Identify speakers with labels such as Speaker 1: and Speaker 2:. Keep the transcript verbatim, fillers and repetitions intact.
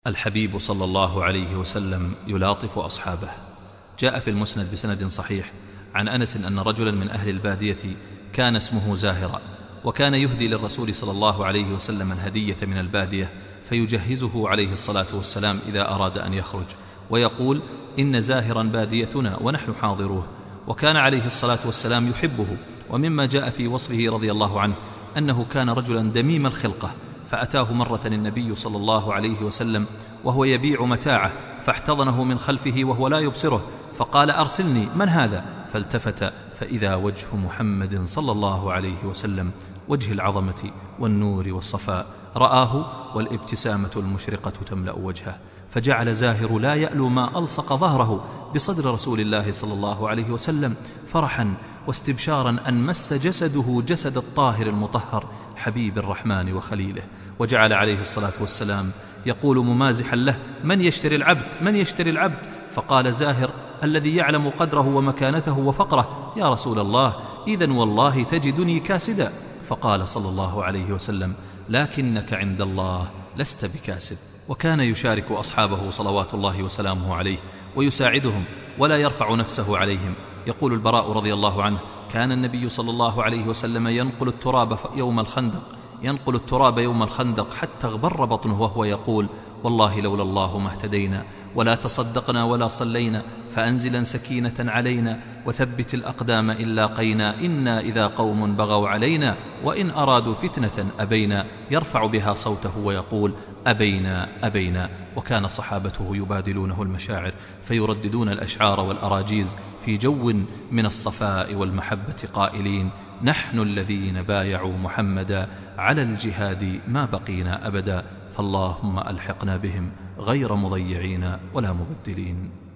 Speaker 1: الحبيب صلى الله عليه وسلم يلاطف أصحابه. جاء في المسند بسند صحيح عن أنس أن رجلا من أهل البادية كان اسمه زاهرا، وكان يهدي للرسول صلى الله عليه وسلم الهدية من البادية فيجهزه عليه الصلاة والسلام إذا أراد أن يخرج، ويقول: إن زاهرا باديتنا ونحن حاضروه. وكان عليه الصلاة والسلام يحبه. ومما جاء في وصفه رضي الله عنه أنه كان رجلا دميم الخلقة، فأتاه مرة النبي صلى الله عليه وسلم وهو يبيع متاعه، فاحتضنه من خلفه وهو لا يبصره، فقال: أرسلني، من هذا؟ فالتفت فإذا وجه محمد صلى الله عليه وسلم، وجه العظمة والنور والصفاء، رآه والابتسامة المشرقة تملأ وجهه، فجعل زاهر لا يألو ما ألصق ظهره بصدر رسول الله صلى الله عليه وسلم فرحا واستبشارا أن مس جسده جسد الطاهر المطهر حبيب الرحمن وخليله. وجعل عليه الصلاة والسلام يقول ممازحا له: من يشتري العبد؟ من يشتري العبد؟ فقال زاهر الذي يعلم قدره ومكانته وفقره: يا رسول الله، إذن والله تجدني كاسدا. فقال صلى الله عليه وسلم: لكنك عند الله لست بكاسد. وكان يشارك أصحابه صلوات الله وسلامه عليه ويساعدهم ولا يرفع نفسه عليهم. يقول البراء رضي الله عنه: كان النبي صلى الله عليه وسلم ينقل التراب يوم الخندق ينقل التراب يوم الخندق حتى اغبر بطنه وهو يقول: والله لولا الله ما اهتدينا ولا تصدقنا ولا صلينا، فأنزلا سكينة علينا وثبت الأقدام إن لاقينا، إنا إذا قوم بغوا علينا وإن أرادوا فتنة أبينا، يرفع بها صوته ويقول: أبينا أبينا. وكان صحابته يبادلونه المشاعر فيرددون الأشعار والأراجيز في جو من الصفاء والمحبة قائلين: نحن الذين بايعوا محمدا على الجهاد ما بقينا أبدا، فاللهم ألحقنا بهم غير مضيعين ولا مبدلين.